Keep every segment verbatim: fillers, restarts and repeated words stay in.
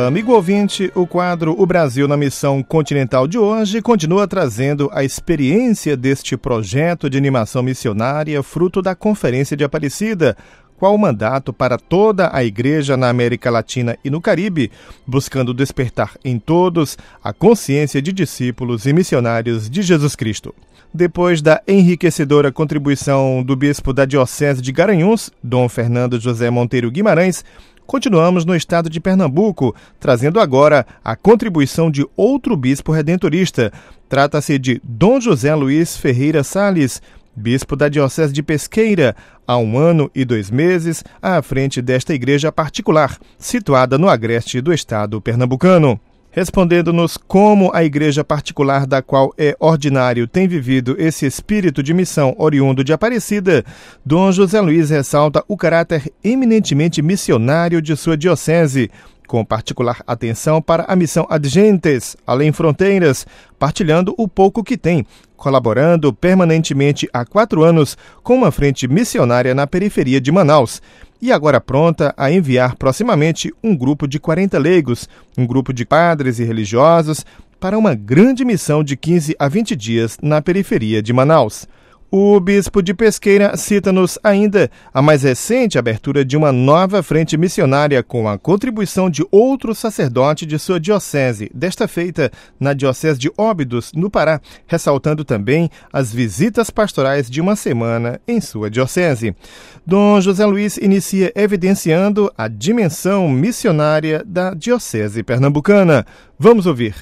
amigo ouvinte, o quadro O Brasil na Missão Continental de hoje continua trazendo a experiência deste projeto de animação missionária fruto da Conferência de Aparecida, qual o mandato para toda a Igreja na América Latina e no Caribe, buscando despertar em todos a consciência de discípulos e missionários de Jesus Cristo. Depois da enriquecedora contribuição do bispo da Diocese de Garanhuns, Dom Fernando José Monteiro Guimarães, continuamos no estado de Pernambuco, trazendo agora a contribuição de outro bispo redentorista. Trata-se de Dom José Luiz Ferreira Salles, bispo da Diocese de Pesqueira, há um ano e dois meses, à frente desta igreja particular, situada no agreste do estado pernambucano. Respondendo-nos como a igreja particular da qual é ordinário tem vivido esse espírito de missão oriundo de Aparecida, Dom José Luiz ressalta o caráter eminentemente missionário de sua diocese, com particular atenção para a missão ad gentes, além fronteiras, partilhando o pouco que tem, colaborando permanentemente há quatro anos com uma frente missionária na periferia de Manaus, e agora pronta a enviar proximamente um grupo de quarenta leigos, um grupo de padres e religiosos, para uma grande missão de quinze a vinte dias na periferia de Manaus. O bispo de Pesqueira cita-nos ainda a mais recente abertura de uma nova frente missionária com a contribuição de outro sacerdote de sua diocese, desta feita na Diocese de Óbidos, no Pará, ressaltando também as visitas pastorais de uma semana em sua diocese. Dom José Luiz inicia evidenciando a dimensão missionária da Diocese pernambucana. Vamos ouvir.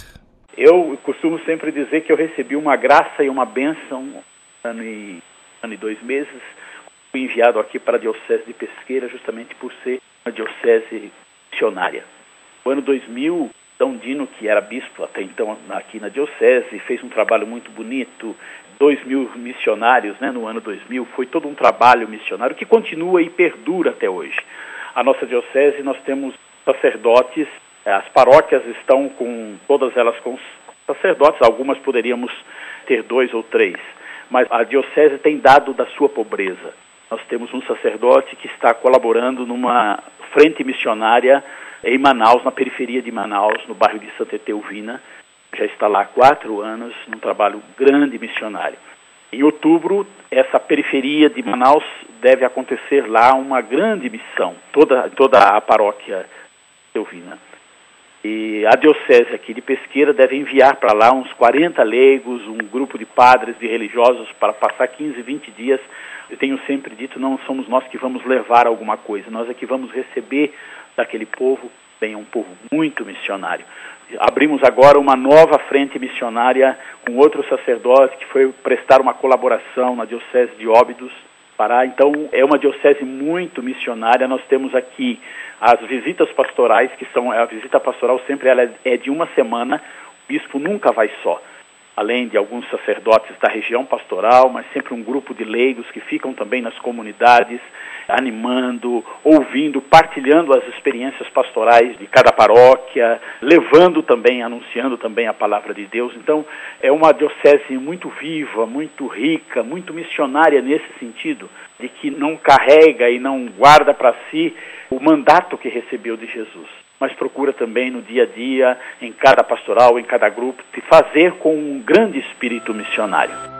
Eu costumo sempre dizer que eu recebi uma graça e uma bênção ano e, ano e dois meses, fui enviado aqui para a Diocese de Pesqueira justamente por ser uma diocese missionária. No ano dois mil, Dom Dino, que era bispo até então aqui na diocese, fez um trabalho muito bonito, dois mil missionários, né, no ano dois mil, foi todo um trabalho missionário que continua e perdura até hoje. A nossa diocese, nós temos sacerdotes, as paróquias estão com, todas elas com sacerdotes, algumas poderíamos ter dois ou três, mas a diocese tem dado da sua pobreza. Nós temos um sacerdote que está colaborando numa frente missionária em Manaus, na periferia de Manaus, no bairro de Santa Etelvina. Já está lá há quatro anos, num trabalho grande missionário. Em outubro, essa periferia de Manaus deve acontecer lá uma grande missão, toda, toda a paróquia de Etelvina. E a diocese aqui de Pesqueira deve enviar para lá uns quarenta leigos, um grupo de padres e religiosos para passar quinze, vinte dias. Eu tenho sempre dito, não somos nós que vamos levar alguma coisa, nós é que vamos receber daquele povo, bem, é um povo muito missionário. Abrimos agora uma nova frente missionária com outro sacerdote que foi prestar uma colaboração na Diocese de Óbidos, Pará. Então, é uma diocese muito missionária. Nós temos aqui as visitas pastorais, que são, a visita pastoral sempre ela é de uma semana, o bispo nunca vai só. Além de alguns sacerdotes da região pastoral, mas sempre um grupo de leigos que ficam também nas comunidades, animando, ouvindo, partilhando as experiências pastorais de cada paróquia, levando também, anunciando também a palavra de Deus. Então, é uma diocese muito viva, muito rica, muito missionária nesse sentido, de que não carrega e não guarda para si o mandato que recebeu de Jesus, mas procura também no dia a dia, em cada pastoral, em cada grupo, de fazer com um grande espírito missionário.